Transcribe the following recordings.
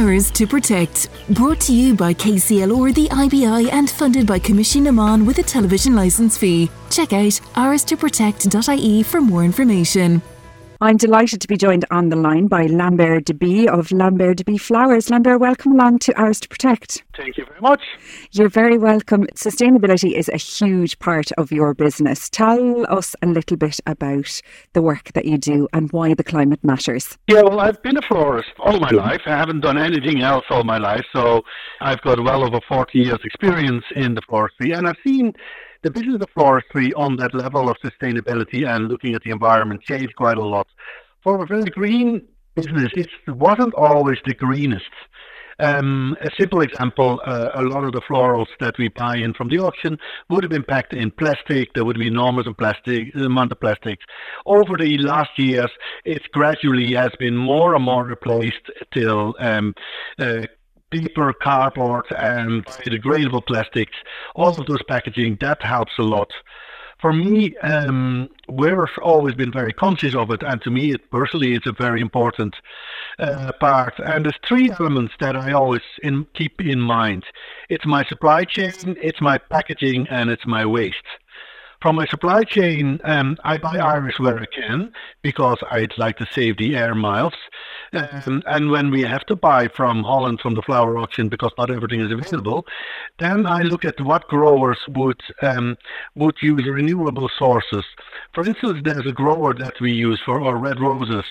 Ours to Protect. Brought to you by KCLR, the IBI, and funded by Commission Oman with a television licence fee. Check out ourstoprotect.ie for more information. I'm delighted to be joined on the line by Lambert Deby of Lambert Deby Flowers. Lambert, welcome along to Ours to Protect. Thank you very much. You're very welcome. Sustainability is a huge part of your business. Tell us a little bit about the work that you do and why the climate matters. Yeah, well, I've been a florist all my life. I haven't done anything else all my life, so I've got well over 40 years experience in the floristry, and I've seen the business of floristry on that level of sustainability and looking at the environment changed quite a lot. For a very green business, it wasn't always the greenest. A simple example, a lot of the florals that we buy in from the auction would have been packed in plastic. There would be enormous amount of plastics. Over the last years, it gradually has been more and more replaced till paper, cardboard, and biodegradable plastics. All of those packaging, that helps a lot. For me, we've always been very conscious of it, and to me, personally, it's a very important part. And there's three elements that I always keep in mind. It's my supply chain, it's my packaging, and it's my waste. From my supply chain, I buy Irish where I can because I'd like to save the air miles. And when we have to buy from Holland from the flower auction because not everything is available, then I look at what growers would use renewable sources. For instance, there's a grower that we use for our red roses.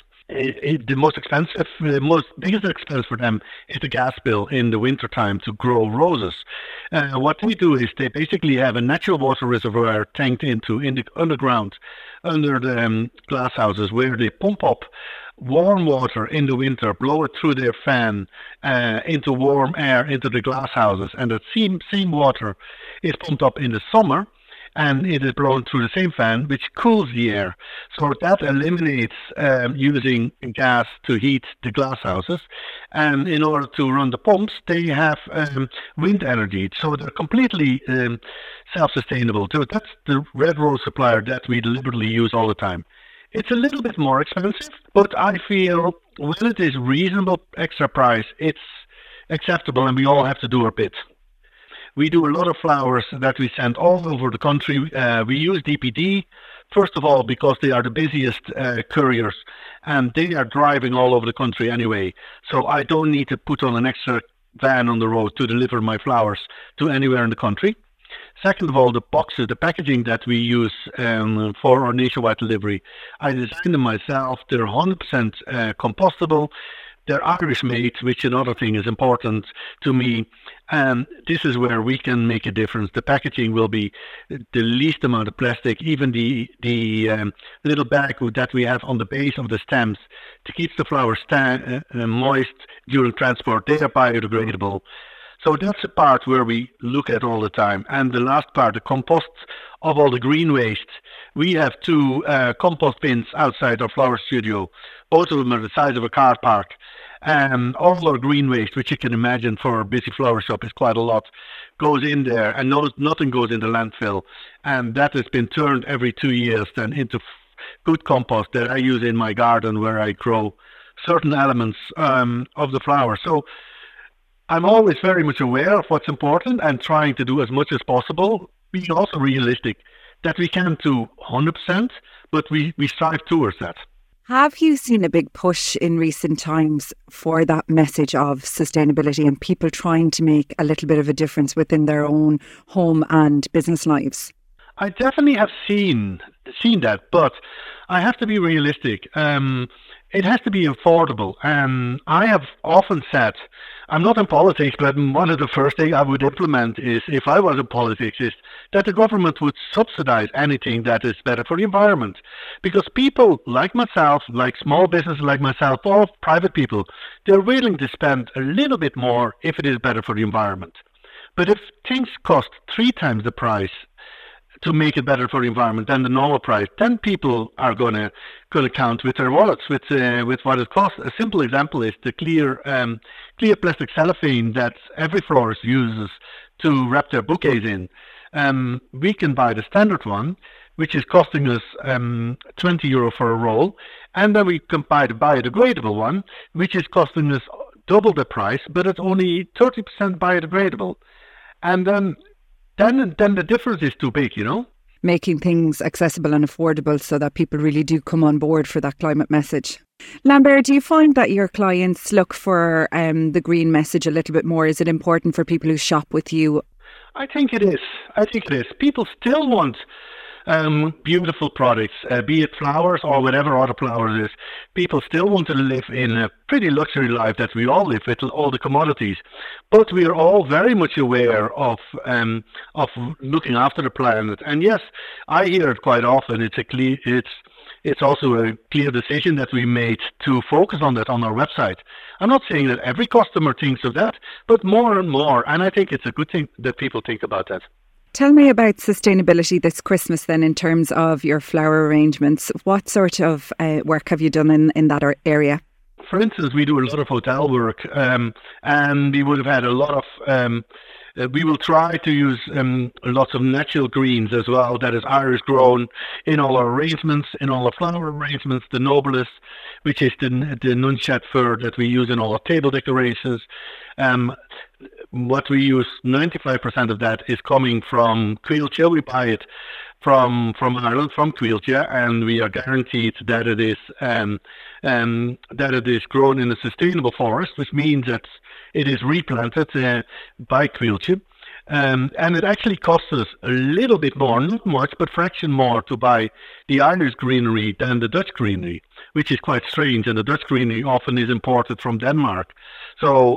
The biggest expense for them is the gas bill in the winter time to grow roses. What they do is they basically have a natural water reservoir tanked in the underground, under the glass houses, where they pump up warm water in the winter, blow it through their fan into warm air into the glass houses, and that same water is pumped up in the summer, and it is blown through the same fan, which cools the air. So that eliminates using gas to heat the glass houses. And in order to run the pumps, they have wind energy. So they're completely self-sustainable. So that's the red rose supplier that we deliberately use all the time. It's a little bit more expensive, but I feel when it is reasonable extra price, it's acceptable, and we all have to do our bit. We do a lot of flowers that we send all over the country. We use DPD, first of all, because they are the busiest couriers, and they are driving all over the country anyway. So I don't need to put on an extra van on the road to deliver my flowers to anywhere in the country. Second of all, the boxes, the packaging that we use for our nationwide delivery, I designed them myself. They're 100% compostable. They're Irish made, which another thing is important to me. And this is where we can make a difference. The packaging will be the least amount of plastic. Even the little bag that we have on the base of the stems to keep the flowers moist during transport, they are biodegradable. So that's a part where we look at all the time. And the last part, the compost of all the green waste. We have two compost bins outside our flower studio. Both of them are the size of a car park. All our green waste, which you can imagine for a busy flower shop is quite a lot, goes in there, and nothing goes in the landfill. And that has been turned every 2 years then into good compost that I use in my garden where I grow certain elements of the flower. So I'm always very much aware of what's important and trying to do as much as possible, being also realistic that we can't do 100%, but we strive towards that. Have you seen a big push in recent times for that message of sustainability and people trying to make a little bit of a difference within their own home and business lives? I definitely have seen that, but I have to be realistic. It has to be affordable. And I have often said, I'm not in politics, but one of the first things I would implement is, if I was in politics, is that the government would subsidize anything that is better for the environment. Because people like myself, like small businesses like myself, or private people, they're willing to spend a little bit more if it is better for the environment. But if things cost 3 times the price to make it better for the environment than the normal price, then people are going to count with their wallets with what it costs. A simple example is the clear plastic cellophane that every florist uses to wrap their bouquets in. We can buy the standard one, which is costing us €20 for a roll, and then we can buy the biodegradable one, which is costing us double the price, but it's only 30% biodegradable. And then the difference is too big, Making things accessible and affordable so that people really do come on board for that climate message. Lambert, do you find that your clients look for the green message a little bit more? Is it important for people who shop with you? I think it is. People still want beautiful products, be it flowers or whatever other flowers it is. People still want to live in a pretty luxury life that we all live with, all the commodities. But we are all very much aware of looking after the planet. And yes, I hear it quite often. It's also a clear decision that we made to focus on that on our website. I'm not saying that every customer thinks of that, but more and more. And I think it's a good thing that people think about that. Tell me about sustainability this Christmas then in terms of your flower arrangements. What sort of work have you done in that area? For instance, we do a lot of hotel work and we would have had a lot of... we will try to use lots of natural greens as well, that is Irish grown in all our arrangements, in all our flower arrangements, the Nobilis, which is the Nunchat fir that we use in all our table decorations. What we use, 95% of that is coming from Quilcha. We buy it from Ireland, from Quilcha, and we are guaranteed that it is grown in a sustainable forest, which means that it is replanted by Quilcha. And it actually costs us a little bit more, not much, but fraction more to buy the Irish greenery than the Dutch greenery, which is quite strange. And the Dutch greenery often is imported from Denmark. So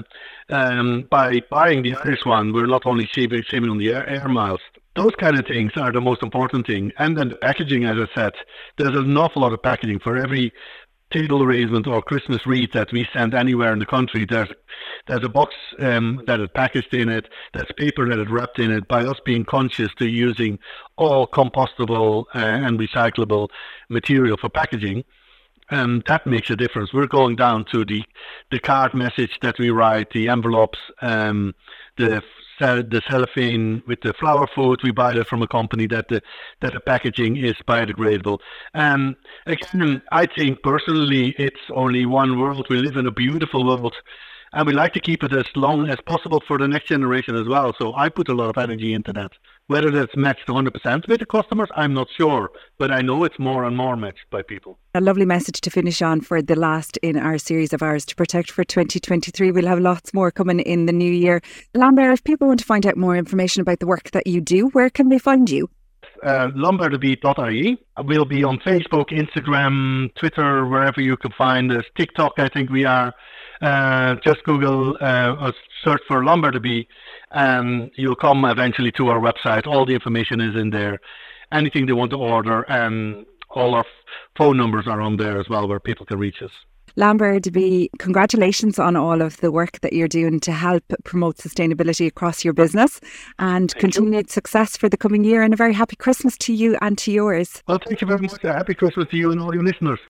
by buying the Irish one, we're not only saving on the air miles. Those kind of things are the most important thing. And then the packaging, as I said, there's an awful lot of packaging for every table arrangement or Christmas wreath that we send anywhere in the country. There's a box that is packaged in it, there's paper that is wrapped in it, by us being conscious to using all compostable and recyclable material for packaging. That makes a difference. We're going down to the card message that we write, the envelopes, the cellophane with the flower food. We buy that from a company that the packaging is biodegradable. Again, I think personally it's only one world. We live in a beautiful world, and we like to keep it as long as possible for the next generation as well. So I put a lot of energy into that. Whether that's matched 100% with the customers, I'm not sure, but I know it's more and more matched by people. A lovely message to finish on for the last in our series of Ours to Protect for 2023. We'll have lots more coming in the new year. Lambert, if people want to find out more information about the work that you do, where can they find you? Lombardeby.ie. We'll be on Facebook, Instagram, Twitter, wherever you can find us. TikTok, I think we are. Just Google or search for Lombardeby and you'll come eventually to our website. All the information is in there. Anything they want to order, and all our phone numbers are on there as well, where people can reach us. Lombardeby, congratulations on all of the work that you're doing to help promote sustainability across your business, and continued success for the coming year, and a very happy Christmas to you and to yours. Well, thank you very much. A happy Christmas to you and all your listeners.